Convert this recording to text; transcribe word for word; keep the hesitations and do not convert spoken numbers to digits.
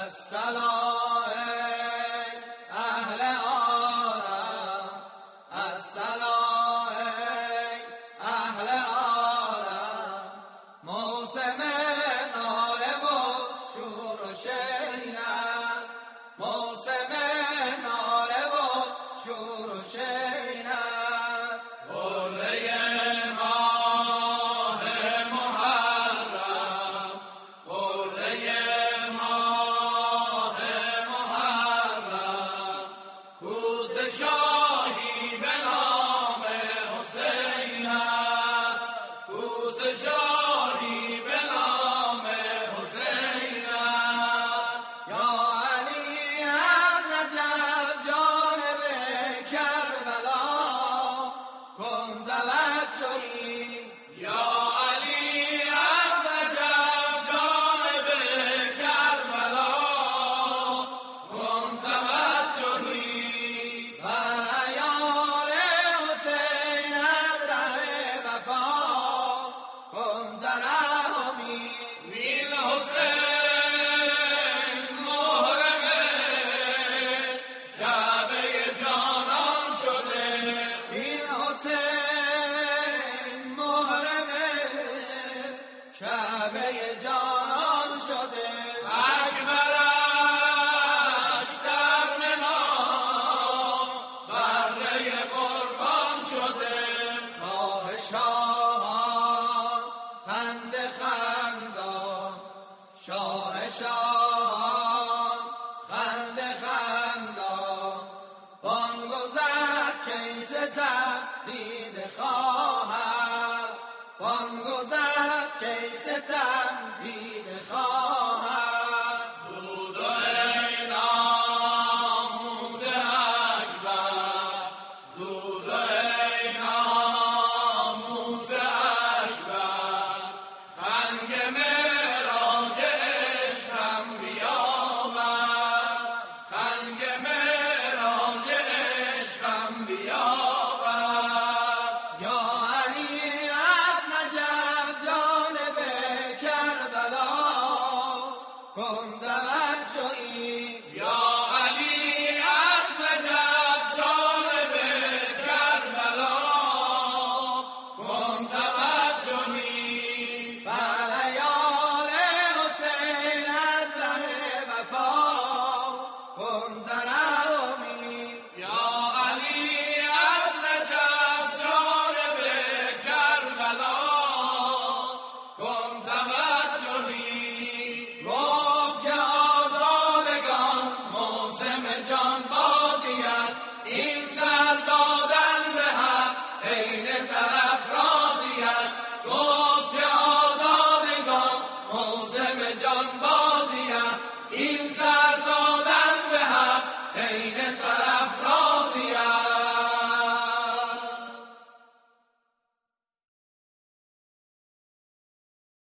السلام اهل عالم، السلام اهل عالم. موسم ناله و شور و شیرین است، موسم ناله و شور و شیرین است. قله ماه محرم، قله ماه محرم، کوس شاهی به نام حسین است، کوس شاهی به نام حسین است. یا علی از نجف جانب کربلا کن توجهی، یا علی از نجف جانب کربلا کن توجهی. بر عیال حسین از ره وفا کن ترحمی. وین حسین محرم کعبه جانان شده، این حسین محرم کعبه جانان شده. اکبرش در منا بره قربان شده. شاه شاهان خنده خندان، شاه شاهان خنده خندان. بانگ و زد کیس تمدید خواهر، بانگ و زد کیس تمدید خواهر. زود و ای ناموس اکبر، زود و ای ناموس اکبر، خنگ معراج عشقم بیاور، خنگ معراج عشقم بیاور. یا علی از نجف جانب کربلا کن توجهی، یا علی از نجف جانب کربلا کن توجهی. بر عیال حسین از ره وفا کن ترحمی. یا علی از نجف جانب کربلا کن توجهی. گفت که آزادگان موسم جان بازی است، این سر دادن به حق عین سرافرازی است. گفت که آزادگان موسم جان بازی است، این سر